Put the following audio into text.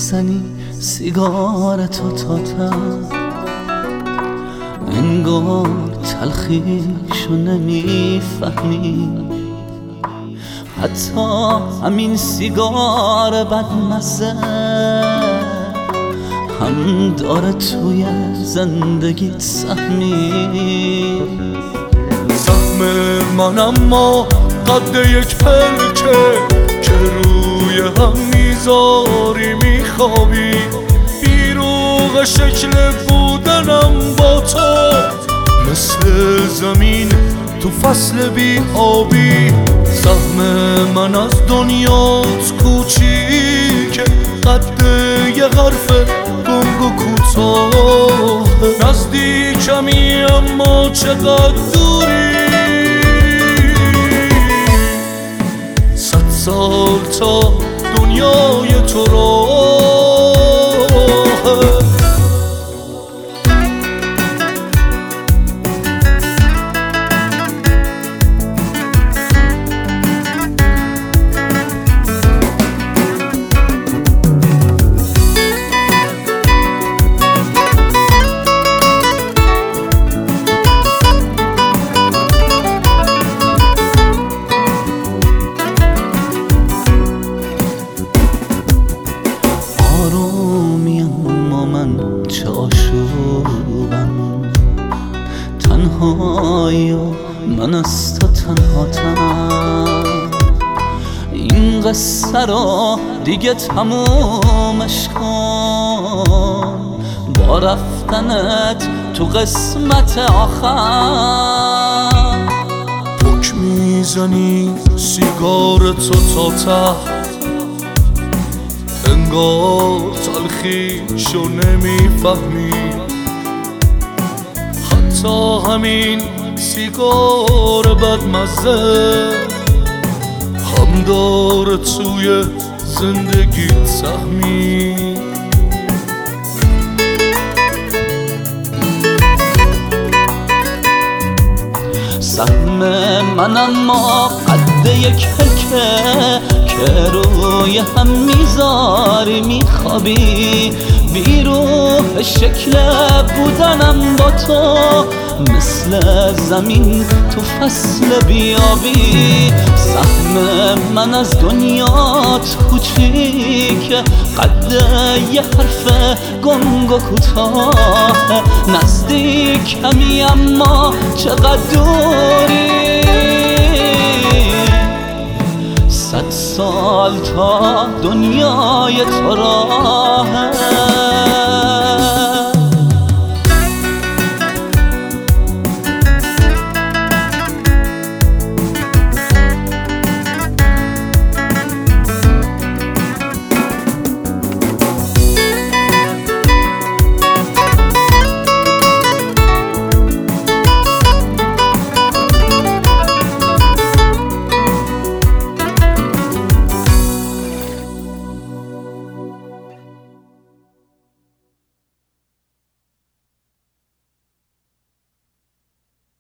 میزنی سیگارتو تا ته، انگار تلخیشو نمیفهمی، حتی همین سیگار بدمزه هم داره توی زندگیت سهمی. سهم من اما قد یک پلکه که روی هم میذاری میخوابی، بیروغ شکل بودنم با تو مثل زمین تو فصل بی آبی. سهم من از دنیات کوچیکه، قد یه حرف گنگ و کوتاه، نزدیکمی اما چقدر دوری. 100 سال تا دنیای تو راهه. چه آشوبم تنهایی و من از تو تنهاتم، این قصه رو دیگه تمومش کن با رفتنت تو قسمت آخر. پک میزنی سیگارتو تا ته، انگار تلخیشو نمیفهمی، حتی همین سیگار بدمزه هم داره توی زندگیت سهمی. سهم من اما قد یک پلکه که روی هم میذاری میخوابی، بیروح شکل بودنم با تو مثل زمین تو فصل بیابی. سهم من از دنیات کوچیکه، قد یه حرف گنگ و کوتاه، نزدیکمی اما چقدر دوری. 100 سال تا دنیای تو راه،